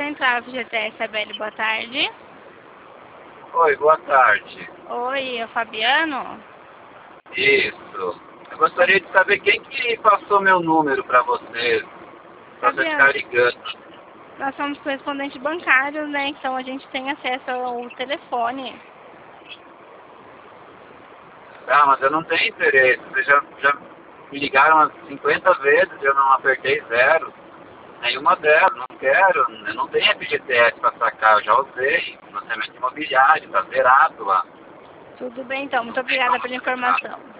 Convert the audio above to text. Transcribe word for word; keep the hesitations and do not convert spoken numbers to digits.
Central F G T S, Abelli, boa tarde. Oi, boa tarde. Oi, é o Fabiano? Isso. Eu gostaria de saber quem que passou meu número para você, para você Fabiano, ficar ligando. nós somos correspondentes bancários, né? Então a gente tem acesso ao telefone. Ah, mas eu não tenho interesse. Vocês já, já me ligaram umas cinquenta vezes e eu não apertei zero. Nenhuma delas, não quero. Eu não tenho F G T S para sacar, eu já usei. Financiamento imobiliário, está zerado lá. Tudo bem, então. Muito Não tem obrigada como pela sacar. informação.